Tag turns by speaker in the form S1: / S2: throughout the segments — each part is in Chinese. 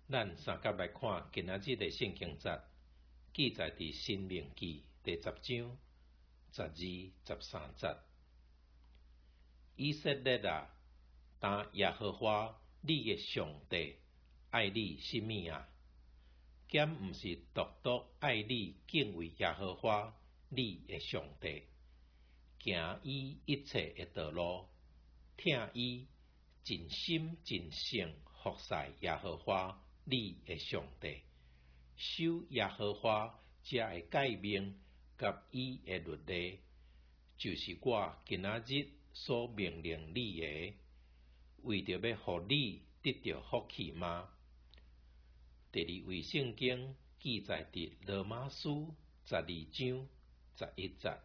S1: 咱三甲来看今仔日的圣经节，记载伫申命记第10章12、13节。以色列啊，当耶和华你的上帝爱你甚物啊？兼毋是独爱你敬畏耶和华你的上帝，行伊一切的道路，听伊真心真性服侍耶和华你的上帝，守耶和华这的诫命甲伊的律例，就是我今仔日所命令你的，为着要互你得到福气吗？第二位圣经记载伫罗马书12章11节，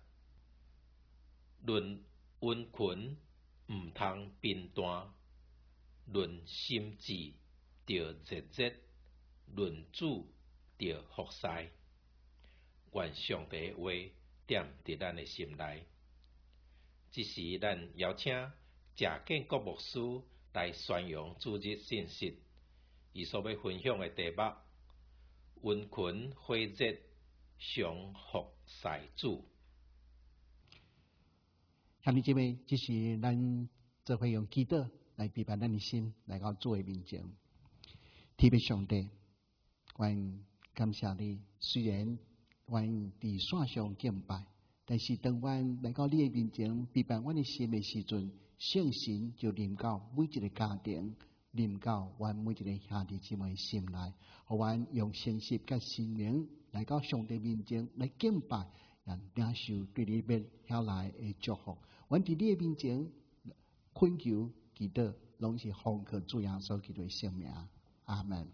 S1: 论温群毋通贫惰，论心志着热热，论主着服侍。愿上帝的话踮伫咱的心内。这时，咱邀请谢建国牧师来宣扬主日信息。伊所要分享的题目：温群火热，常服侍主。
S2: 兄弟姐妹，这是咱做伙用祈祷来陪伴咱的心，来到主的面前。天父上帝，愿感谢你。虽然阮伫线上敬拜，但是当阮来到你的面前陪伴阮的心的时阵，圣神就临到每一个家庭，临到阮每一个兄弟姊妹的心内，互阮用信心甲心灵来到上帝面前来敬拜，领受对你要晓来的祝福。阮伫你的面前恳求祈祷，拢是奉靠主耶稣基督的圣名。阿门。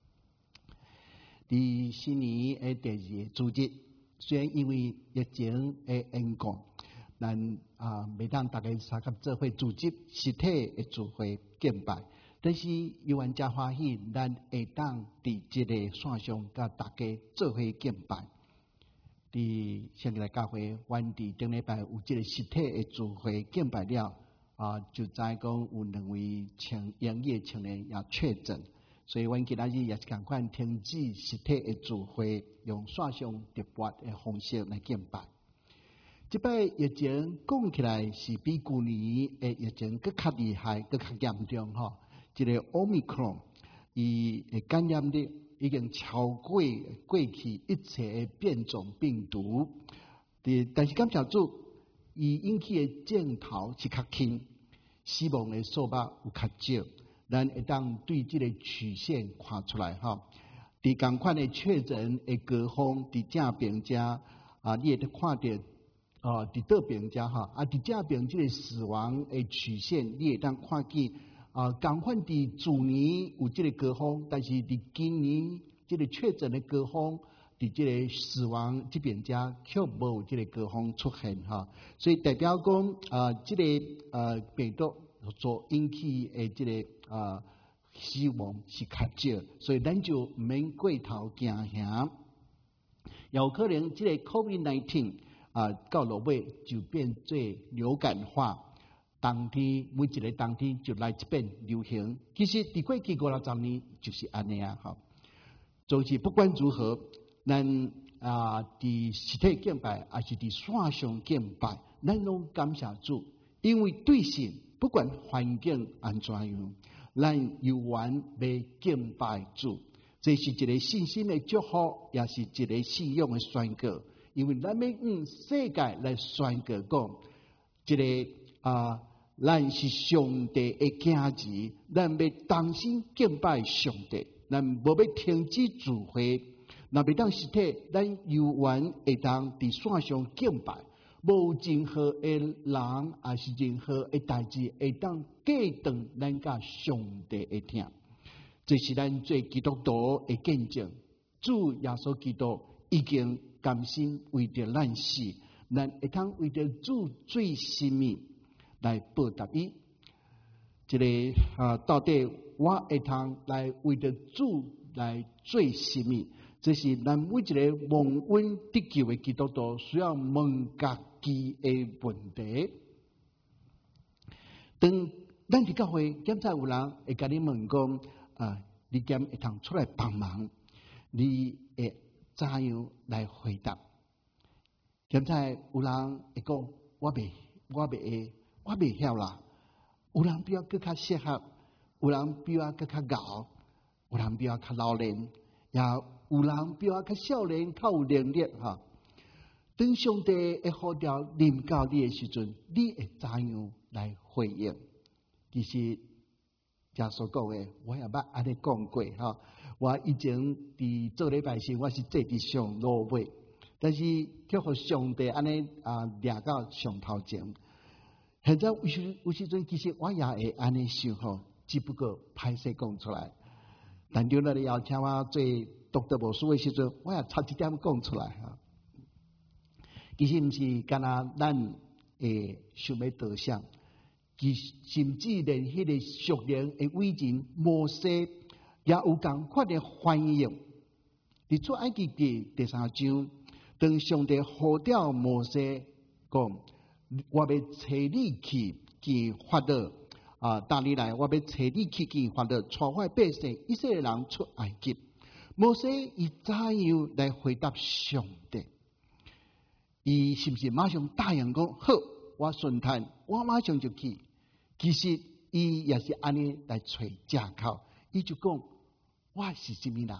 S2: 伫新年的第2个主日，虽然因为疫情的缘故，咱袂当大家三甲做伙组织实体的聚会敬拜，但是犹原真欢喜，咱会当伫这个线上甲大家做伙敬拜。伫现在教会，阮伫顶礼拜有这个实体的聚会敬拜了，就知讲有2位营业青年也确诊。所以，阮今仔日也是赶快停止实体的聚会，用线上直播的方式来敬拜。这摆疫情讲起来是比去年的疫情更较厉害、更较严重哈。这个 Omicron， 伊的感染力已经超过去一切的变种病毒。但是感谢主，伊引起的镜头是较轻，死亡的数目有较少。咱会当对这个曲线看出来哈，伫同款的确诊的高峰，伫正边遮你会得看到伫倒边遮哈伫正边这个死亡的曲线，你会当看见同款伫去年有这个高峰，但是伫今年这个确诊的高峰，伫这个死亡这边遮却无有这个高峰出现哈，所以代表讲这个病毒所引起的这个死亡是较少，所以咱就毋免过头惊吓。有可能这个 COVID-19 到落尾就变做流感化，当天每一个当天就来一遍流行。其实伫过去50-60年就是安尼啊，哈。就是不管如何，咱伫实体敬拜还是伫线上敬拜，咱拢感谢主，因为对神不管环境安怎样，咱犹原要敬拜主，这是一个信心的祝福，也是一个信仰的宣告。因为咱要世界来宣告讲，这个咱是上帝的子子，咱要当心敬拜上帝，咱无要停止聚会。若袂当实体，咱犹原会当伫线上敬拜。无任何的人，也是任何的代志，会当隔断咱甲上帝的听。这是咱做基督徒的见证。主耶稣基督已经甘心为着咱死，咱会当为着主最心意来报答伊。这个到底我会当来为着主来做心意？这是咱每一个蒙恩得救的基督徒需要问家己的问题。当咱伫教会，检查有人会甲你问讲你敢会通出来帮忙？你会怎样来回答？现在有人会讲，我袂晓啦。有人比我更较适合，有人比我更较熬，有人比我较老练，也有人比我较少年，较有能力哈。当上帝的呼召临到你的时阵，你会怎样来回应？其实耶稣讲的，我也捌安尼讲过哈。我以前伫做礼拜时，我是坐伫上路尾，但是却互上帝安尼掠到上头前。现在有时阵，其实我也会安尼想吼，只不过歹势讲出来。但对那里邀请我做读德无书的时阵，我也差一点讲出来哈。其实毋是干那咱会想要得奖，其甚至连迄个属灵的伟人摩西也有共款的反应。伫出埃及记第3章，当上帝呼召摩西讲：“我要找你去见法老打你来，我要找你去见法老，带我百姓以色列人出埃及。”摩西伊怎样来回答上帝？伊是不是马上答应讲好？我顺探，我马上就去。其实伊也是安尼来找借口，伊就讲我是什么人？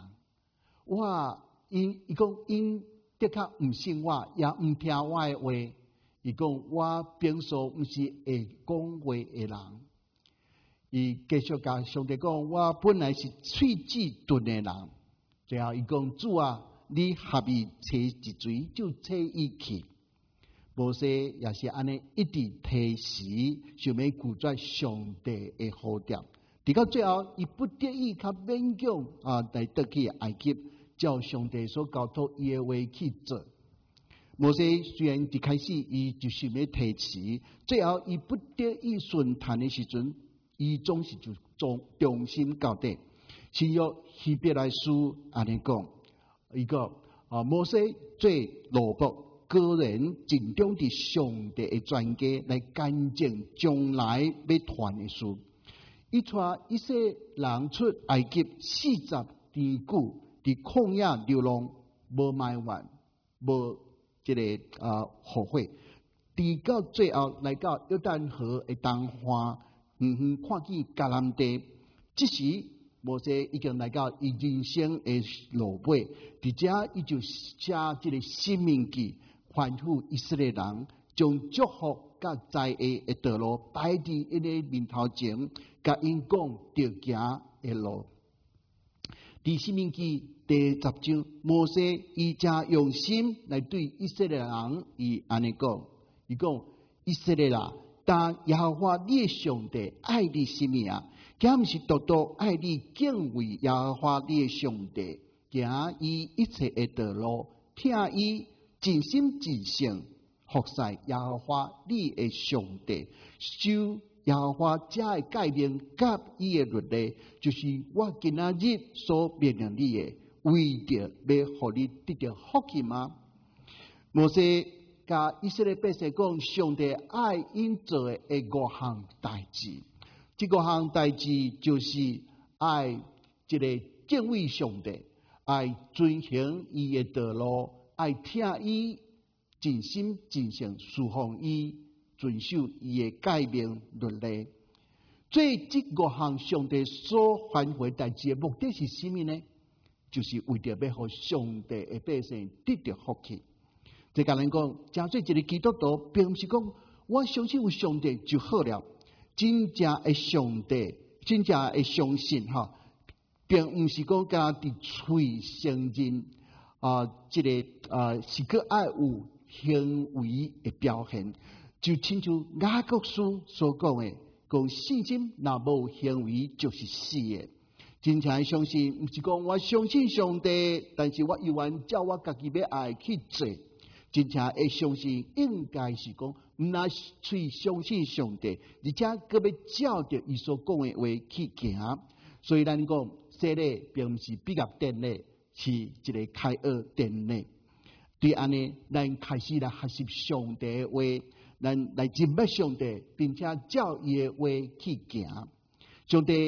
S2: 伊讲因的确唔信我，也唔听我的话。伊讲我平素唔是会讲话的人。伊继续甲上帝讲，我本来是喙齿钝的人。最后伊讲主啊，你合意找一嘴就找伊去。摩西也是安尼一直提示，想要拒绝上帝的呼召。直到最后，伊不得已较勉强来得去埃及，照上帝所交托伊的话去做。摩西虽然一开始伊就想要提示，最后伊不得已顺探的时阵，伊总是就忠心到底。新约希伯来书安尼讲，伊讲摩西做奴仆，个人尽忠伫上帝的全家来干净将来要传的事。伊带以色列人出埃及40年久，伫旷野流浪，无埋怨，无这个后悔。直到最后来到约旦河的东岸，看见迦南地，这时摩西已经来到伊人生的路尾，伫遮伊就写这个申命记，吩咐以色列人将祝福甲在下的道路摆伫伊个面头前，甲因讲着行的路。伫申命记第10章，摩西伊真用心来对以色列人，伊安尼讲，伊讲以色列啦，但耶和华你的上帝爱你什么啊？岂不是独独爱你敬畏耶和华你的上帝，行伊一切的道路，听伊尽心尽性服侍耶和华你的上帝，守耶和华遮的诫命甲伊的律例，就是我今仔日所命令你的，为着要互你得到福气吗？摩西甲以色列百姓讲，上帝爱因做的5项代志。这5项代志就是爱这个敬畏上帝，爱遵行伊的道路，爱听伊尽心尽性侍奉伊，遵守伊的诫命律例。做这5项上帝所吩咐代志的目的是什么呢？就是为着要互上帝的百姓得到福气。这个人讲，真做一个基督徒，并不是讲我相信有上帝就好了。真正的上帝，真正的相信并不是讲家伫嘴承认这个是个爱有行为的表现，就亲像雅各书所讲的，讲信心若无行为就是死的。真正的相信，不是讲我相信上帝，但是我永远照我家己要爱去做。真正的相信，应该是讲，唔那去相信上帝，而且佮要照着伊所讲的话去行。所以咱讲，洗礼并不是毕业典礼，是一个开学典礼。对安尼，咱开始来学习上帝的话，咱来敬拜上帝，并且照伊的话去行。上帝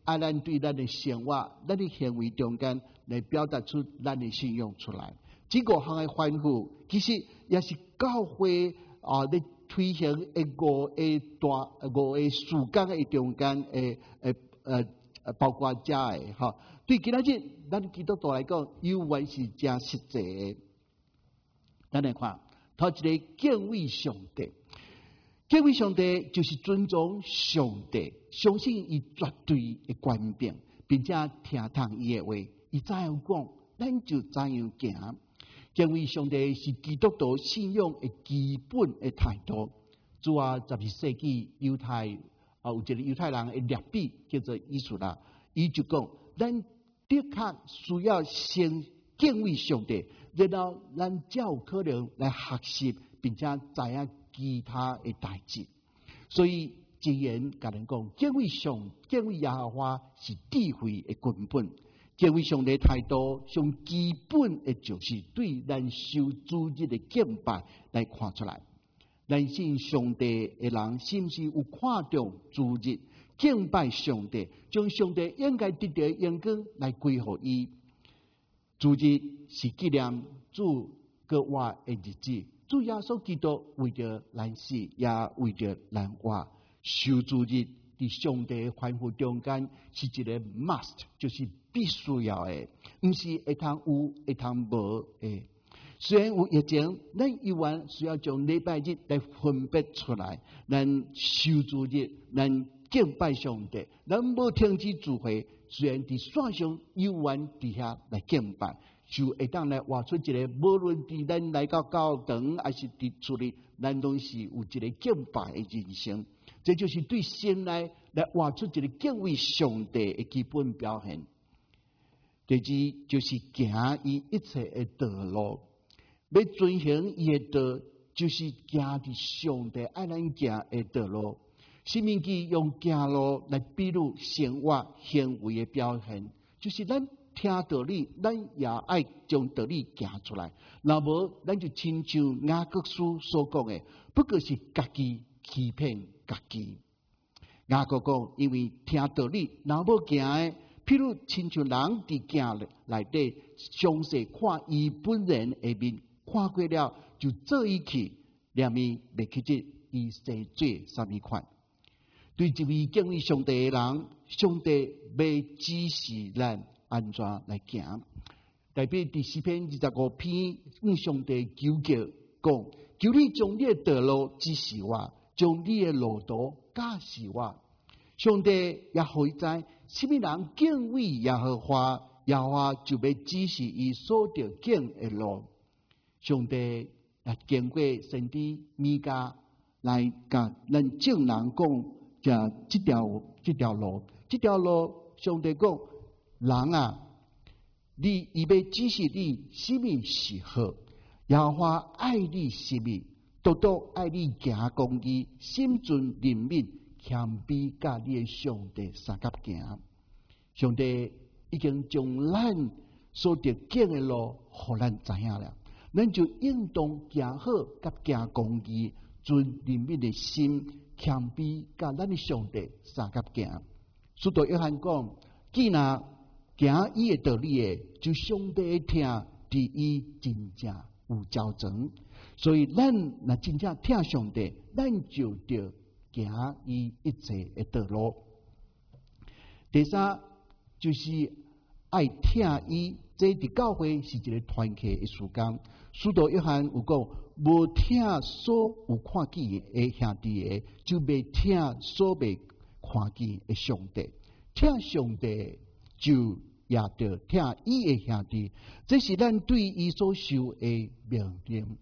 S2: 爱咱对咱的生活、咱的行为中间来表达出咱的信用出来。这5项的吩咐，其实也是教会咧推行5个事工的中间包括这的哈。对今仔日咱基督徒来讲，犹原是真实际的。咱来看，头一个敬畏上帝。敬畏上帝就是尊重上帝，相信伊绝对的权柄，并且听从伊的话。伊怎样讲，咱就怎样行。敬畏上帝是基督徒信仰的基本的态度。主啊，12世纪犹太有一个犹太人的列比叫做以斯拉，伊就讲，咱的确需要先敬畏上帝，然后咱才有可能来学习，并且知影其他的代志。所以箴言甲人讲，敬畏耶和华是智慧的根本。敬畏上帝态度上基本的就是对咱受主日的敬拜来看出来。咱信上帝的人是不是有看重主日敬拜上帝，将上帝应该得到的荣光来归乎伊？主日是纪念主搁活的日子，主耶稣基督为着咱死，也为着咱活。受主日伫上帝的吩咐中间是一个 must， 就是必须要的，不是会通有会通无的。虽然有疫情，咱依然需要将礼拜日来分别出来。咱受主日，咱敬拜上帝，咱无停止聚会。虽然伫线上依然伫遐来敬拜，就会当来画出一个，无论伫咱来到教堂，还是伫厝里，咱都是有一个敬拜的人生。这就是对神来画出一个敬畏上帝的基本表现。第二就是行伊一切的道路。要遵行伊的道，就是行伫上帝爱咱行的道路。申命记用行路来比喻生活行为的表现，就是咱听道理，咱也爱将道理行出来。若无，咱就亲像雅各书所讲的，不过是家己欺骗家己。雅各讲，因为听道理，若无行的，譬如亲像人伫镜内底详细看伊本人的面。看过了就做伊去，连伊袂记得伊生做啥物款。对一位敬畏上帝的人，上帝要指示咱安怎来行。代表第4篇25篇向上帝求救，讲求你将你的道路指示我，将你的路途教示我。上帝也互伊知，什么人敬畏耶和华，耶和华就要指示伊所着行的路。上帝来经过先知米迦来甲咱众人讲，这条路，上帝讲，人啊，伊要指示你什么是好，耶和华爱你什么，独爱你行公义，心存怜悯，谦卑甲你的上帝相合行。上帝已经将咱所着行的路，互咱知影了。咱就应当行好，甲行公义，存怜悯的心，谦卑，甲咱的上帝相合行。使徒约翰讲，既然行伊的道理的，就上帝的听，伫伊真正有交情。所以咱若真正听上帝，咱就着行伊一切的道路。第三就是爱听伊。这伫教会是一个团契的事工。使徒约翰有讲，无听所有看见的兄弟的，就未听所未看见的上帝。听上帝就也着听伊的兄弟，这是咱对伊所受的命令。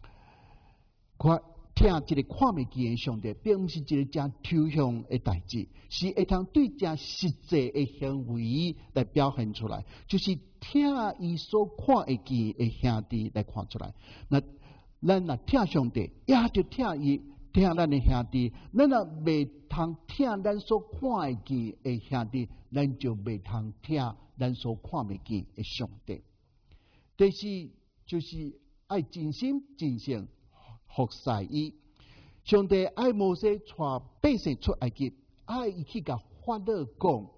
S2: 听一个看未见的上帝，并不是一个真抽象的代志，是会通对真实际的行为来表现出来，就是听伊所看会见的兄弟来看出来。那咱若听上帝，也就听咱的兄弟；咱若未通听咱所看会见的兄弟，咱就未通听咱所看未见的上帝。第四就是爱真心真性。服侍伊，上帝爱摩西带百姓出埃及，爱伊去甲法老讲，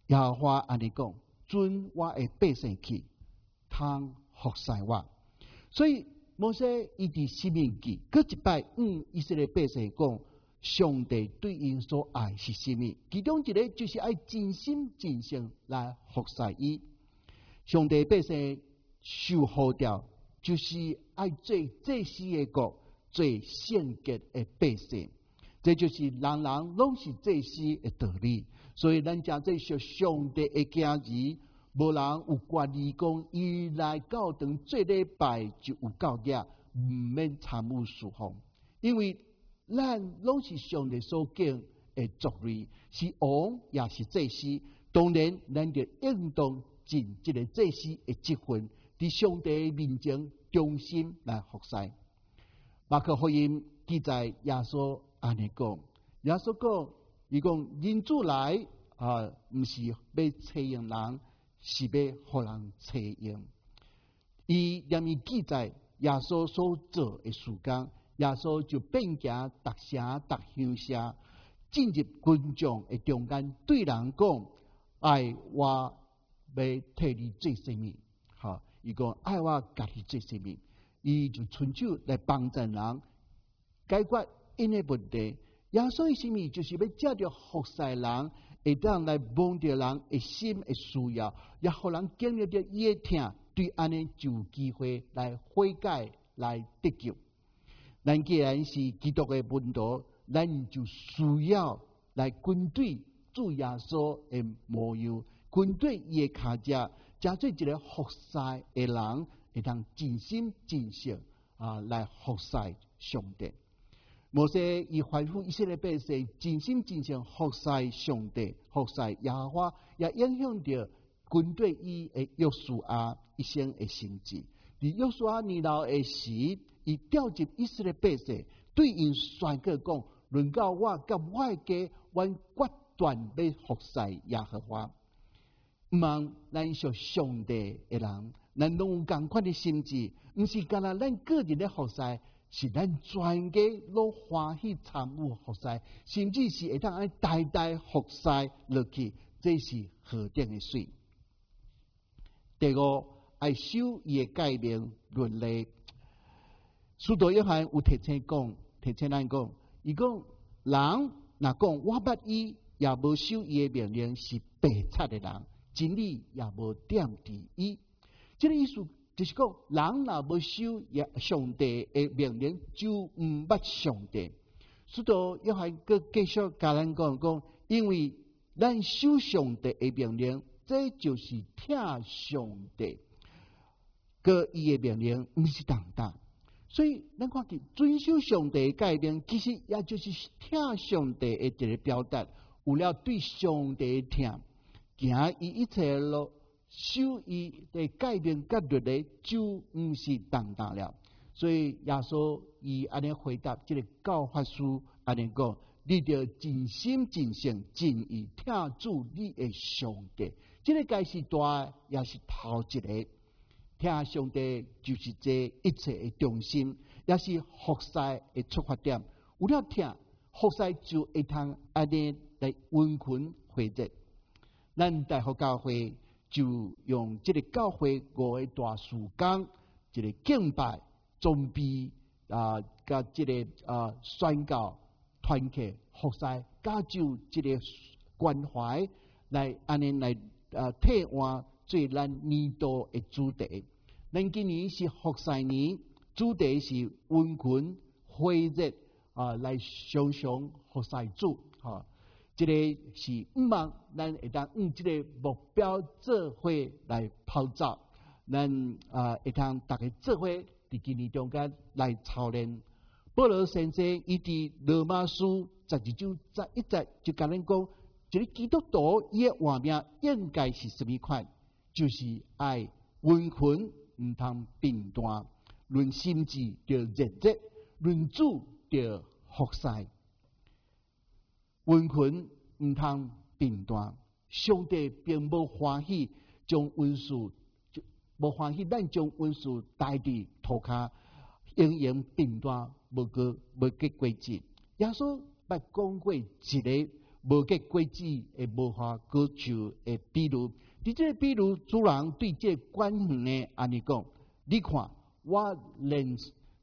S2: 耶和华安尼讲：准我的百姓去，通服侍我。所以摩西伊伫申命记搁一摆以色列百姓讲，上帝对因所爱是什么？其中一个就是爱尽心尽性来服侍伊。上帝百姓受呼召，就是爱做祭司的国，做圣洁的百姓。这就是人人拢是祭司的道理。所以咱真正属上帝的家己，无人有权利讲伊来教堂做礼拜就有教业，唔免参与侍奉，因为咱拢是上帝所敬的族类，是王也是祭司。当然，咱就应当尽这个祭司的职分，伫上帝面前忠心来服侍。马可福音记载耶稣安尼讲，耶稣讲，伊讲人子来唔是要采用人，是要互人采用。伊连伊记载耶稣所做的事工，耶稣就变行逐城逐乡社，进入群众的中间，对人讲：爱我要替你做什么？伊讲爱我家己做什么？伊就伸手来帮助人，解决因的问题。耶稣的什么？就是要借着服侍人，会当来帮着人的心的需要，也互人经历着伊的痛，对安尼就有机会来悔改，来得救。咱既然是基督的门徒，咱就需要来跟对主耶稣的模样，跟对伊的脚脚，真做一个服侍的人，会当尽心尽性来服侍上帝。摩西伊吩咐以色列百姓尽心尽性服侍上帝，服侍耶和华，也影响着军队伊的约书亚一生的成绩。伫约书亚年老的时，伊调集以色列百姓，对因宣告讲：论到我甲我的家，阮决断要服侍耶和华。毋茫咱属上帝的人，咱拢有共款的心志，毋是干那咱个人的服侍。是咱全家都欢喜参与服侍，甚至是会当代代服侍落去，这是何等的水。第五，爱守伊的诫命伦理。使徒约翰有提醒咱讲，伊讲人若讲我捌伊，也无守伊的命令，是白贼的人，真理也无点伫伊。这个意思就是讲，人若无守上帝的命令，就毋捌上帝。使徒约翰佮继续甲咱讲，因为咱守上帝的命令，这就是听上帝佮伊的命令，毋是重担。所以咱看见遵守上帝的诫命，其实也就是听上帝的一个表达。有了对上帝的听，行伊一切的路。守伊的诫命甲律例就毋是重担了，所以耶稣伊安尼回答这个教法师安尼讲：你着尽心尽性尽意听主你的上帝。这个该是大，也是头一个。听上帝就是这一切的中心，也是服侍的出发点。有了听服侍，就会通安尼来温群会热。咱大学教会。就用这个教会5个大事工，一个敬拜、装备甲这个宣教、团契、服侍、加上这个关怀，来安尼来替换做咱年度的主题。咱今年是服侍年，主题是温群会热来常常服侍主这个是毋茫，咱会当用这个目标做伙来跑走，咱会当大家做伙伫今年中间来操练。保罗先生伊伫罗马书12章11节就甲咱讲，一个基督徒伊的活命应该是什么款？就是爱温群，毋通变淡；论心志着热热，论主着服侍。温群毋通变淡，上帝并无欢喜将温树，无欢喜咱将温树带伫涂骹，永远变淡，无结果子。耶稣捌讲过一个无结果子的无花果树的比如，伫这个比如，主人对这管园的安尼讲：你看，我连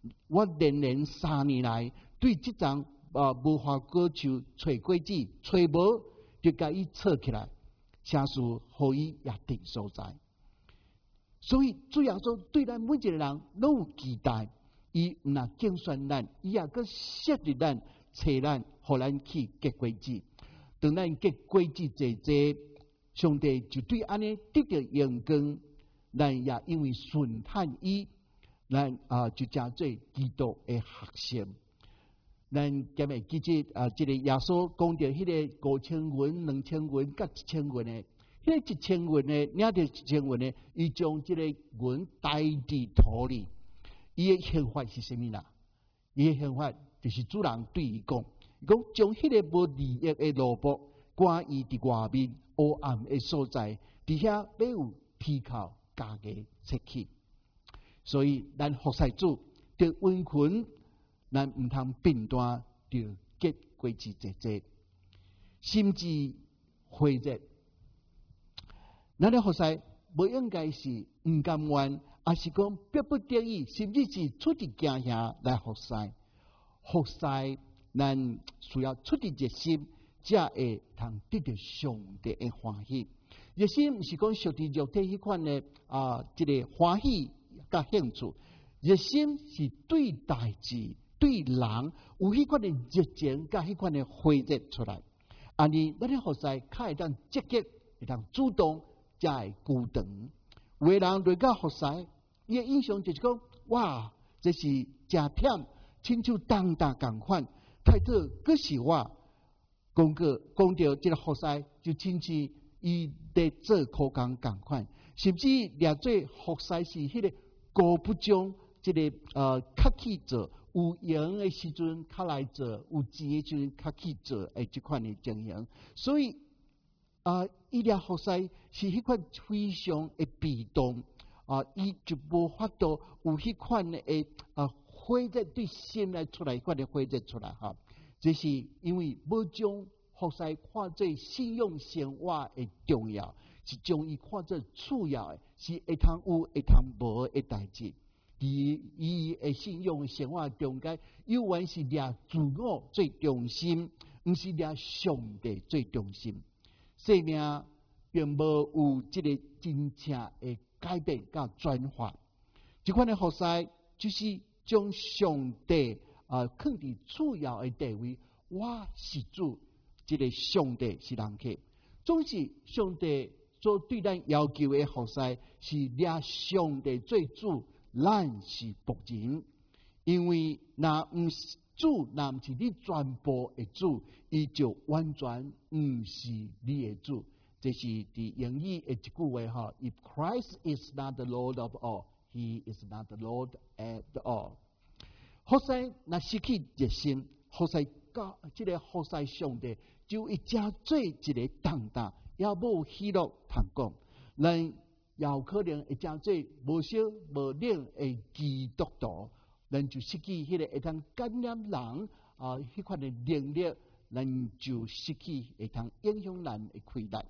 S2: 3年来，对这张无花果树找果子，找无就甲伊撮起来，城市互伊约定所在。所以主要说，对咱每一个人拢有期待，伊毋若竞选咱，伊也阁设立咱、找咱，互咱去结果子。当咱结果子济济，上帝就对安尼得到荣光，咱也因为顺探伊，咱就成做基督的学生。咱今日记即这个耶稣讲到迄个5000元、2000元、甲1000元的。迄个1000元呢，领着1000元呢，伊将这个元栽伫土里。伊的想法是啥物啦？伊的想法就是主人对伊讲，将迄个无利益的萝卜赶伊伫外面黑暗的所在，伫遐要有皮靠加个切去。所以咱服侍主着温群，咱毋通变单，着结果子济济，甚至火热。咱咧服侍无应该是毋甘愿，也是讲迫不得已，甚至是出伫家乡来服侍。服侍咱需要出伫热心，才会通得到上帝的欢喜。热心毋是讲属伫肉体迄款的这个欢喜甲兴趣，热心是对代志、对人有迄款的热情甲迄款的火热出来。安尼咱咧服侍较会当积极，会当主动。才会久长。有个人来到服侍，伊的印象就是讲：哇，这是真忝，亲像重担共款。太太阁是我讲到这个服侍，就亲像伊在做苦工共款，甚至掠做服侍是迄个高不将这个较去做，有闲的时阵较来做，有钱的时阵较去做的这款的情形，所以。伊掠服侍是迄款非常的被动，伊就无法度有迄款的火热对心来出来，迄款的火热出来哈。这是因为无将服侍看做信用生活的重要，是将伊看做次要的，是会通有会通无的代志。伊的信用生活中间，有原是掠自我最中心，毋是掠上帝最中心。生命并无有这个真正的改变甲转化，这款的服侍就是将上帝放伫次要的地位。我是主，这个上帝是人客，总是上帝所对咱要求的服侍是掠上帝做主，咱是仆人。因为若毋是主，若毋是你全部的主，伊就完全毋是你的主。这是伫英语的一句话哈 ：If Christ is not the Lord of all, He is not the Lord at all。服侍若失去热心，服侍到这个服侍上帝，就会真做一个重担，也无喜乐通讲。咱也有可能会真做无少无灵的基督徒。咱就失去迄个会通感染人迄款的能力，咱就失去会通影响人的亏待。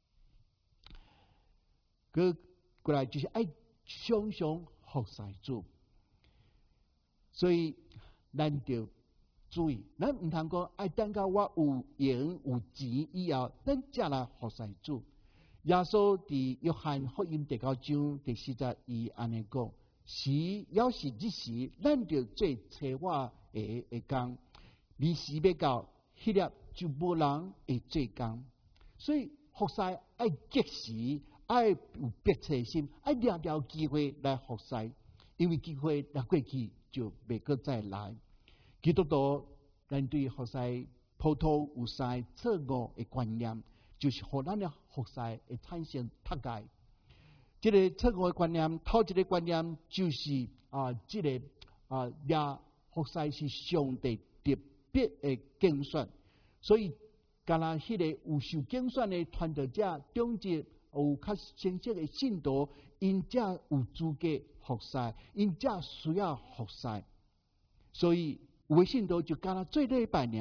S2: 过来就是爱常常服侍主，所以咱就注意，咱毋通讲爱等到我有闲有钱以后，咱才来服侍主。耶稣伫约翰福音第9章第40，伊安尼讲。时要是日时，咱就做找我的工；离时要到，迄粒就无人会做工。所以服侍爱及时，爱有迫切心，爱抓牢机会来服侍，因为机会若过去就袂阁再来。基督徒咱对服侍普通有三错误的观念，就是互咱的服侍会产生脱界。这个错误的观念，头一个观念就是这个掠服侍是上帝特别的拣选，所以敢若迄个有受拣选的传道者，中间有较成熟的信徒，因才有资格服侍，因才需要服侍。所以有的信徒就敢若做礼拜尔，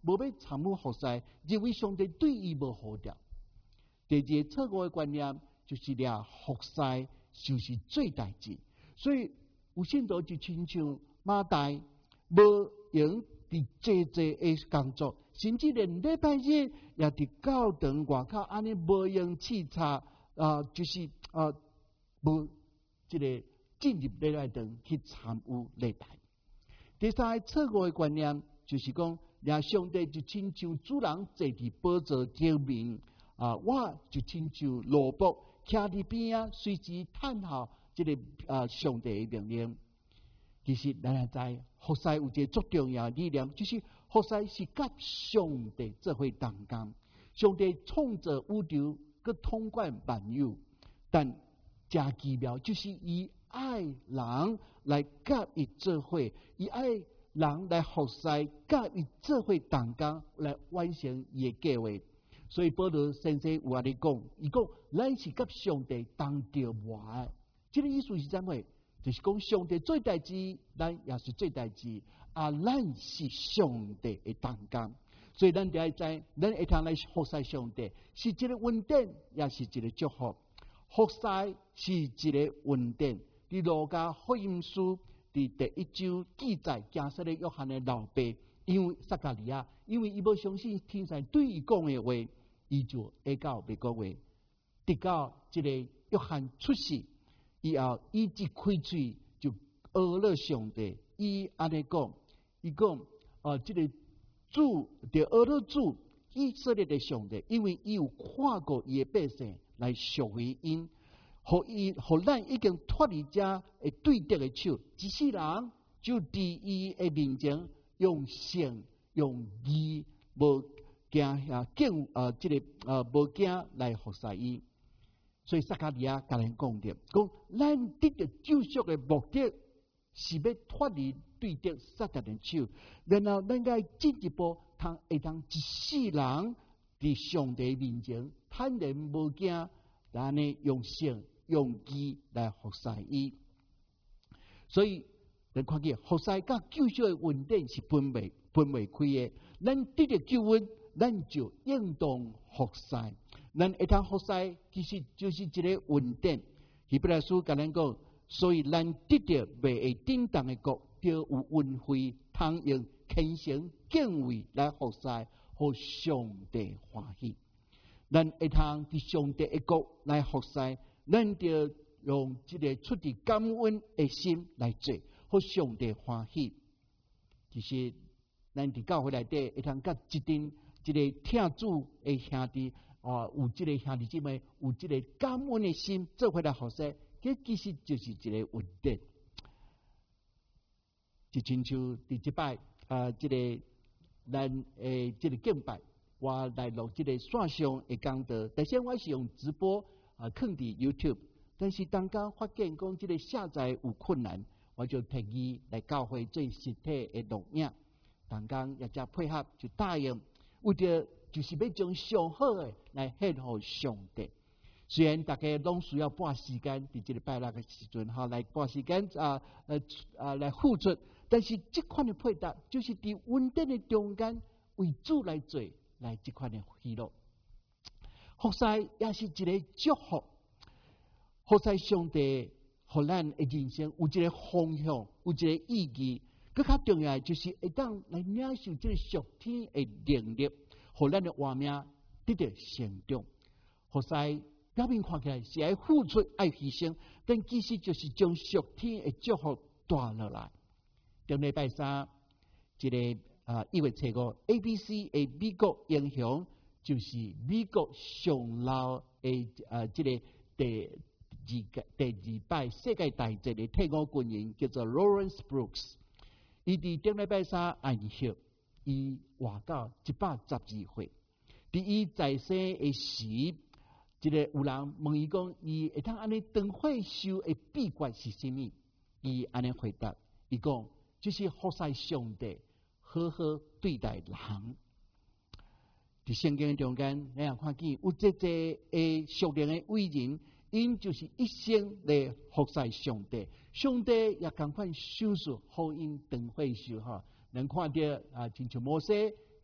S2: 无要参与服侍，认为上帝对伊无好调。第二个错误的观念就是俩服侍就是最大事，所以有信徒就亲像马大，无用伫济的工作，甚至连礼拜日也伫教堂外口安尼无用汽车就是无这个进入礼拜堂去参与礼拜。第三个错误的观念就是讲，俩上帝就亲像主人坐伫宝座前面我就亲像萝卜徛伫边啊，随时探讨这个上帝的命令。其实咱也知，服侍有一个最重要的理念，就是服侍是甲上帝做伙同工。上帝创造宇宙，佮统管万有，但真奇妙，就是以爱人来甲伊做伙，以爱人来服侍，甲伊做伙同工，来完成伊的计划。所以保罗先生有安尼讲，伊讲咱是甲上帝同着活，这个意思是怎么？就是讲上帝做代志，咱也是做代志，咱是上帝的同工。所以咱就要知，咱会通来服侍上帝，是一个恩典，也是一个祝福。服侍是一个恩典。伫路加福音书伫第1章记载，加撒勒约翰的老爸，因为撒加利亚，因为伊无相信天神对伊讲的话，伊就下到袂讲话。直到这个约翰出世以后，伊一开嘴就讹了上帝。伊安尼讲，伊讲这个主就讹了主以色列的上帝，因为伊有看过伊的百姓来赎回因，互咱已经脱离这对敌的手，一世人就伫伊的面前用诚用义，无惊敬这个无惊来服侍伊。所以撒加利亚甲咱讲着，讲咱得到救赎的目的，是要脱离对敌撒旦的手，然后咱该进一步会当一世人伫上帝面前坦然无惊，然后用诚用义来服侍伊。所以咱看见服侍甲救赎的恩典是分袂开的。咱得到救恩，咱就应当服侍。咱会通服侍，其实就是一个恩典。希伯来书甲咱讲，所以咱得到未会震动的国，就有恩惠，通用虔诚敬畏来服侍，互上帝欢喜。咱会通伫上帝的国来服侍，咱就用这个出于感恩的心来做，互上帝欢喜。其实咱伫教会内底会通甲一个听主的兄弟有这个兄弟姊妹有这个感恩的心做伙来服侍，这其实就是一个恩典。就亲像第一摆这个咱这个敬拜，我来录这个线上的讲道，但是我是用直播放伫 YouTube， 但是当家发现讲这个下载有困难，我就提议来教会做实体的录影，当家也才配合就答应，为着就是要将上好的来献互上帝。虽然大家拢需要半时间，伫这个拜六的时阵来半时间来付出，但是这款的配搭就是伫恩典的中间为主来做，来这款的喜乐。服侍也是一个祝福，服侍上帝，互咱的人生有一个方向，有一个意义。更较重要的就是会当来领受这个属天的能力，互咱的活命得到成长。服侍表面看起来是爱付出、爱牺牲，但其实就是将属天的祝福带落来。顶礼拜三，这个1月5 ABC 的美国英雄，就是美国上老的这个第二摆世界大战的退伍军人，叫做 Lawrence Brooks。伊伫顶礼拜三暗休，伊活到112岁。伫伊在生的时，这个有人问伊讲，伊会通安尼长寿寿的秘诀是甚么？伊安尼回答，伊讲就是服侍上帝，好好对待人。伫圣经中间，咱也看见有这的属灵的伟人，因就是一生来服侍上帝。上帝也同款收束，互因长寿寿哈。能看到亲像摩西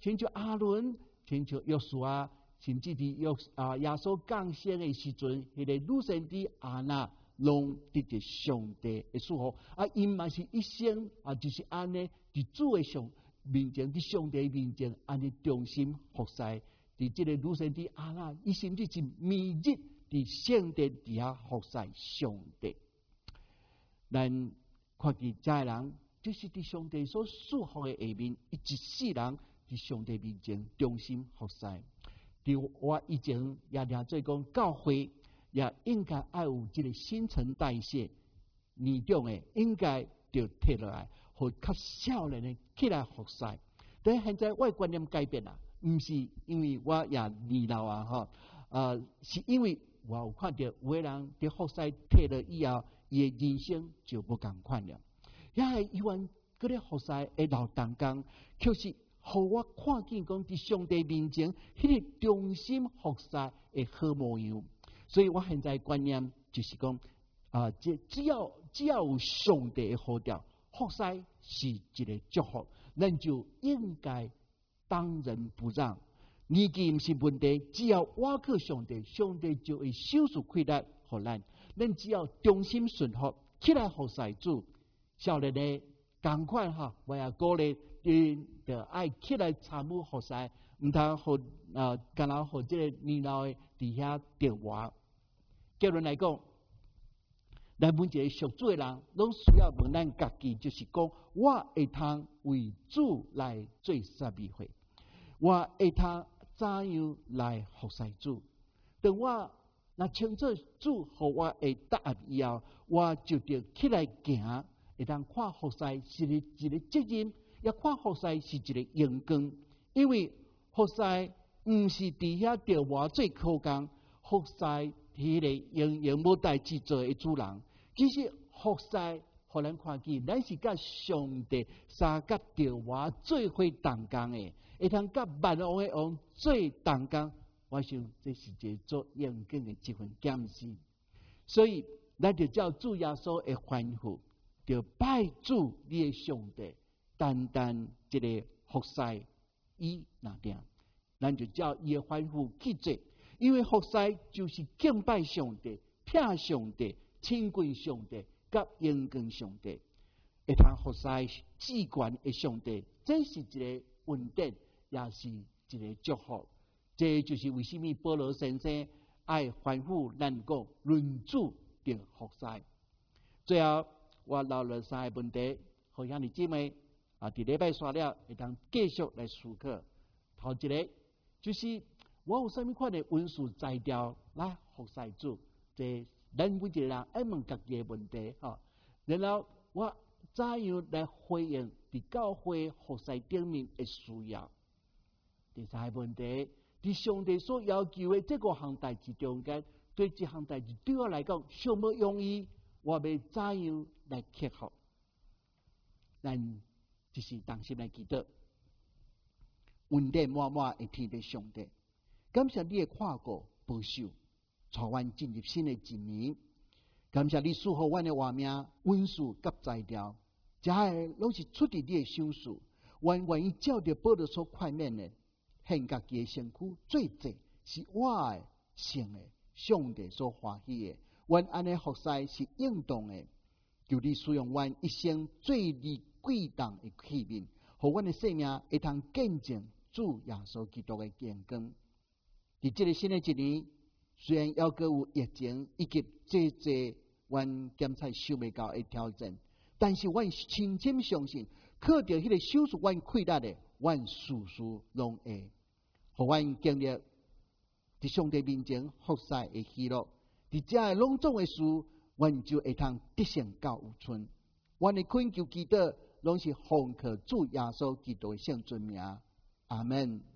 S2: 亲像阿伦，亲像约书亚，甚至伫耶稣降生的时阵，迄个女先知阿那，拢得着上帝的祝福。因嘛是一生就是安尼，伫主的面前，伫上帝面前，安尼忠心服侍。伫这个女先知阿那，伊甚至是每日伫圣殿底下服侍上帝。咱看见这个人，就是伫上帝所祝福的下面，伊一世人伫上帝面前忠心服侍。伫我以前也听做讲，教会也应该要有这个新陈代谢，年长的应该就摕落来，互较少年的起来服侍。但现在我的观念改变啦，毋是因为我也年老是因为我有看到有的人伫服侍摕了以后，伊的人生就不共款了。也伊愿搁咧服侍的老当工，确实互我看见讲伫上帝面前，迄个忠心服侍的好模样。所以我现在观念就是讲，只要有上帝的呼召，服侍是一个祝福，咱就应该当仁不让。年纪毋是问题，只要倚靠上帝，上帝就会手术开力互咱。咱只要忠心顺服，起来服侍主。少年的同款我也鼓励就爱起来参与服侍，毋通互干那互这个年老的伫遐着活。结论来讲，咱每一个属主的人，拢需要问咱家己，就是讲，我会通为主来做啥物会？我会通怎样来服侍主？当我若清楚主互我的答案以后，我就得起来行，会当看服侍是一个责任，也看服侍是一个荣光。因为服侍毋是伫遐着活做苦工，服侍迄个永远无代志做的主人。其实服侍互咱看见，咱是甲上帝三甲着活做伙同工的，会通甲万王的王做同工。我想这是一个做荣光的一份检视。所以咱就照主耶稣的吩咐，就拜主你的上帝，单单一个服侍伊那点，咱就照伊的吩咐去做。因为服侍就是敬拜上帝、听上帝、亲近上帝、甲荣光上帝，会通服侍至权的上帝，这是一个恩典，也是一个祝福。这就是为什么保罗先生爱吩咐咱讲论主的服侍。最后，我留了三个问题，互兄弟姊妹伫礼拜刷了，会当继续来思考。头一个就是我有啥物款的文书材料来服侍主？这咱每一个人爱问家己的问题然后我怎样来回应伫教会服侍顶面的需要？第三个问题，伫上帝所要求的这5项代志中间，对这项代志对我来讲上无容易，我要怎样来克服？咱就是当心来祈祷，恩典满满的天地上帝，感谢你的看顾保守，带阮进入新的一年。感谢你赐予阮的活命、文书甲材料，这些拢是出自你的手术。阮愿意照着保罗所快免的，献家己的身躯做祭，是我的圣的，上帝所欢喜的。阮安尼服侍是应当的，求你使用阮一生最利贵重的器皿，互阮的生命会通见证主耶稣基督的荣光。伫这个新的一年，虽然还阁有疫情以及这阮检测收袂到的挑战，但是阮深深相信，靠着迄个手术阮开力的，阮事事拢会，互阮经历伫上帝面前服侍的喜乐。伫遮的隆重的事，阮就会通得胜到有春。阮的恳求祈祷，拢是奉靠主耶稣基督的圣尊名。阿门。